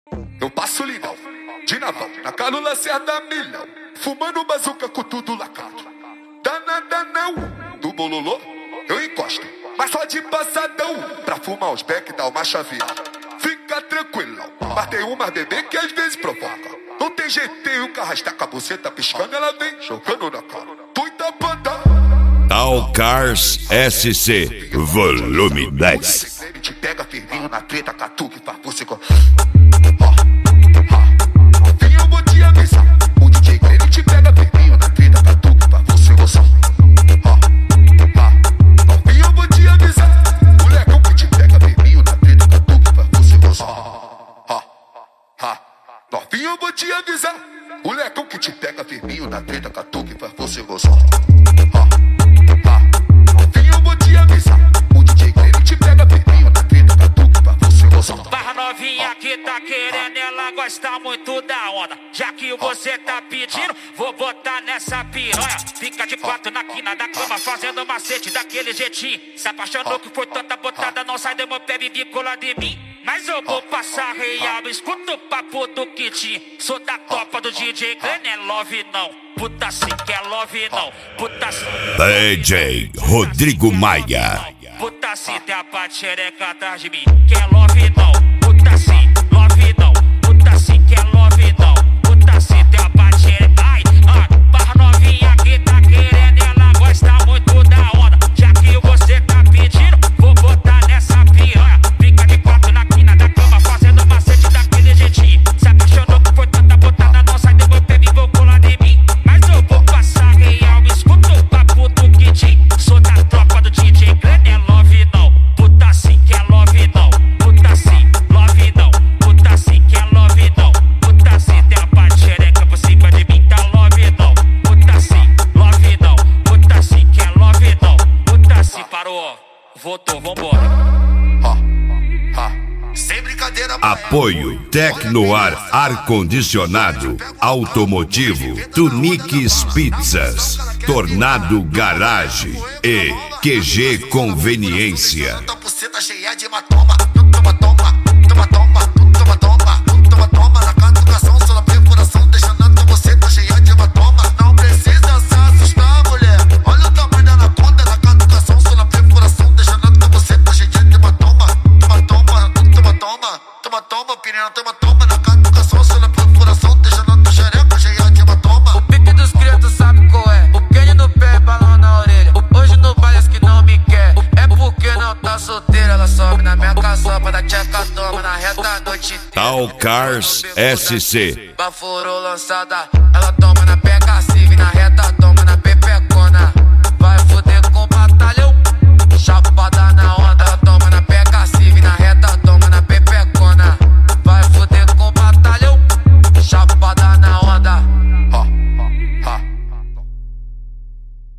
Eu passo legal, de naval, na Carlos Lacerda milhão, fumando bazuca com tudo lacado. Danada não, do bololô eu encosto, mas só de passadão, pra fumar os beck dá uma chaveada. Fica tranquilão, mas tem uma bebê que às vezes provoca. Não tem jeito, tem um carrastar com a buceta piscando, ela vem jogando na cara. Tuita banda. Tal Cars SC, volume 10. Ele te pega firminho na treta, catuque, faz você com... Vem, eu vou te avisar. O DJ ele te pega firminho na treta, catuque, faz você gozar. Vem, eu vou te avisar. Molecão que te pega firminho na treta, catuque, faz você gozar. Novinho, eu vou te avisar. Molecão que te pega firminho na treta, catuque, faz você gozar. Novinho, eu vou te avisar. O DJ ele te pega firminho na treta, catuque, faz você gozar. Barra novinha que tá querendo, ela gosta muito da onda. Já que você tá pedindo, vou botar nessa piranha. Fica de quatro na quina da cama, fazendo macete daquele jeitinho. Se apaixonou que foi tanta botada, não sai do meu pé, vive colado em mim. Mas eu vou passar real, escuta o papo do kit. Sou da topa do DJ Glenn, é love não. Puta sim, que é love não. Puta sim. DJ Rodrigo Maia. Puta sim, tem a parte xereca atrás de mim. Que é love não. Puta sim, love não. Puta sim, que é love não. Puta sim, tem a parte xereca. Ai, barra novinha que tá querendo, ela gosta muito da onda. Já que você tá pedindo, vou botar nessa piranha. Fica de quatro na quina da cama, fazendo macete daquele jeitinho. Se apaixonou que foi tanta botada, não sai do meu pé, vou colar em mim. Mas eu vou passar real, escuta o papo do kit. Sou da tropa do DJ Glenn, é love não. Puta sim, que é love não. Puta sim, love não. Puta sim, que é love não. Puta sim, tem a parte xereca por cima de mim, tá love não. Puta sim, love não. Puta sim, que é love não. Puta sim, parou, voltou, vambora. Sem brincadeira, Apoio Tecnoar Ar-Condicionado, Automotivo, Tuniques Pizzas, Tornado Garage e QG Conveniência. tua buceta cheia de hematoma. Toma, toma, toma, toma, toma, toma, toma, toma. Na catucação, só na perfuração, deixando a tua buceta cheia de hematoma. Não precisa se assustar, mulher. Olha o tamanho da anaconda. Na catucação, só na perfuração, deixando a tua buceta cheia de hematoma. Toma, toma, toma, toma, toma, toma, pirina, toma, toma. Na catucação, só na perfuração, deixando a tua xereca cheia de hematoma. O pique dos criados sabe qual é. O quente no pé, balão na orelha. Hoje no baile as que não me quer. É porque não tá solteira. Ela sobe na minha caçopa, da tcheca toma na reta da noite. Tal Cars SC. Baforou lançada, ela toma na pé.